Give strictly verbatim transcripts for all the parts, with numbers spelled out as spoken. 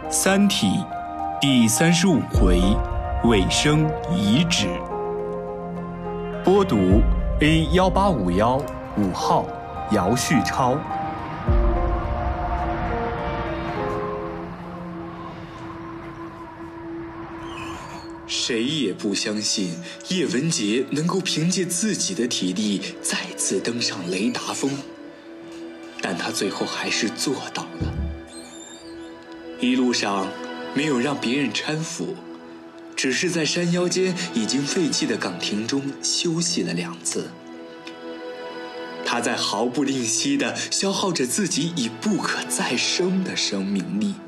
《三体》第三十五回尾声遗址。播读 A 一八五一五号姚旭超。谁也不相信叶文洁能够凭借自己的体力再次登上雷达峰，但他最后还是做到了。一路上没有让别人搀扶，只是在山腰间已经废弃的岗亭中休息了两次。他在毫不吝惜地消耗着自己已不可再生的生命力。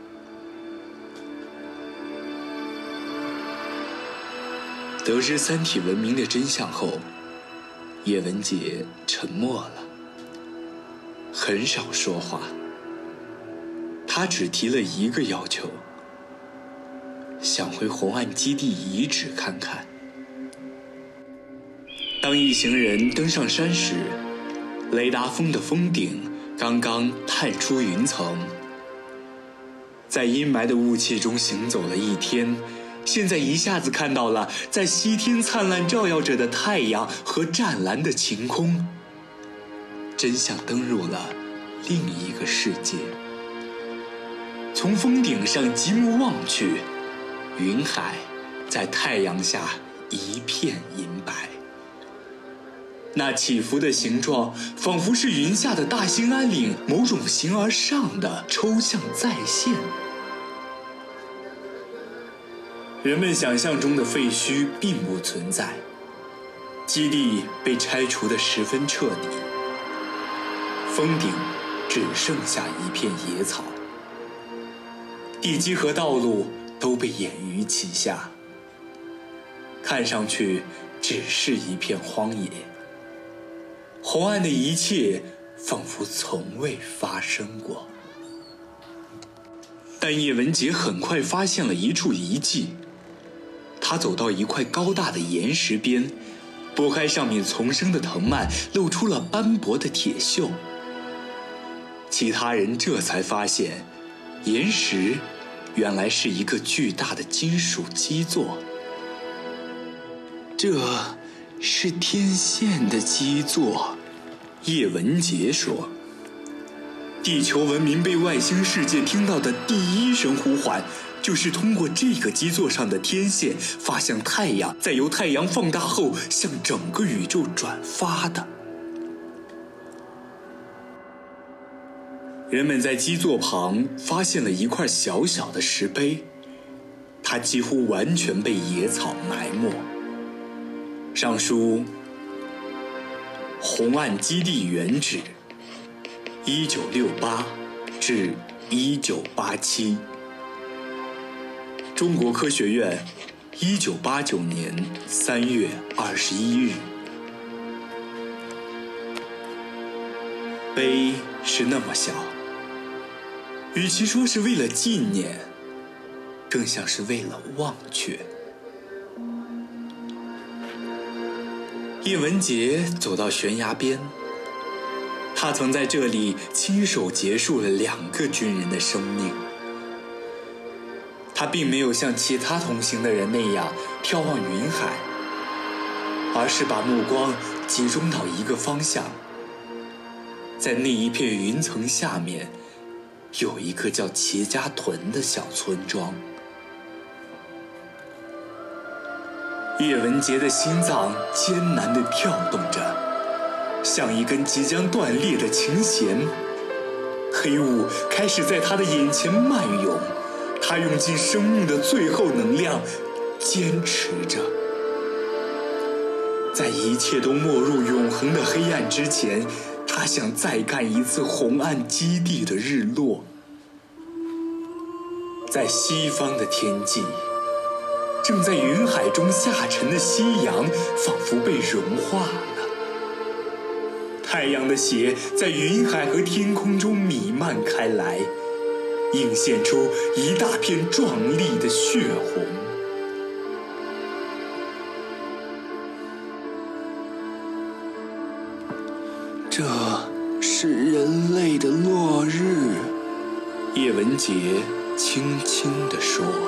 得知三体文明的真相后，叶文洁沉默了，很少说话。他只提了一个要求，想回红岸基地遗址看看。当一行人登上山时，雷达峰的峰顶刚刚探出云层。在阴霾的雾气中行走了一天，现在一下子看到了在西天灿烂照耀着的太阳和湛蓝的晴空，真像登入了另一个世界。从峰顶上极目望去，云海在太阳下一片银白，那起伏的形状仿佛是云下的大兴安岭某种形而上的抽象再现。人们想象中的废墟并不存在，基地被拆除得十分彻底，峰顶只剩下一片野草，地基和道路都被掩于其下，看上去只是一片荒野。红岸的一切仿佛从未发生过。但叶文洁很快发现了一处遗迹。他走到一块高大的岩石边，拨开上面丛生的藤蔓，露出了斑驳的铁锈。其他人这才发现，岩石原来是一个巨大的金属基座。这是天线的基座，叶文洁说。地球文明被外星世界听到的第一声呼唤，就是通过这个基座上的天线发向太阳，再由太阳放大后向整个宇宙转发的。人们在基座旁发现了一块小小的石碑，它几乎完全被野草埋没，上书红岸基地原址一九六八至一九八七，中国科学院一九八九年三月二十一日。碑是那么小，与其说是为了纪念，更像是为了忘却。叶文洁走到悬崖边，他曾在这里亲手结束了两个军人的生命。他并没有像其他同行的人那样眺望云海，而是把目光集中到一个方向。在那一片云层下面，有一个叫齐家屯的小村庄。叶文洁的心脏艰难地跳动着，像一根即将断裂的琴弦。黑雾开始在他的眼前漫涌，他用尽生命的最后能量坚持着。在一切都没入永恒的黑暗之前，他想再看一次红岸基地的日落。在西方的天际，正在云海中下沉的夕阳仿佛被融化了，太阳的血在云海和天空中弥漫开来，映现出一大片壮丽的血红。这是人类的落日，叶文洁轻轻地说。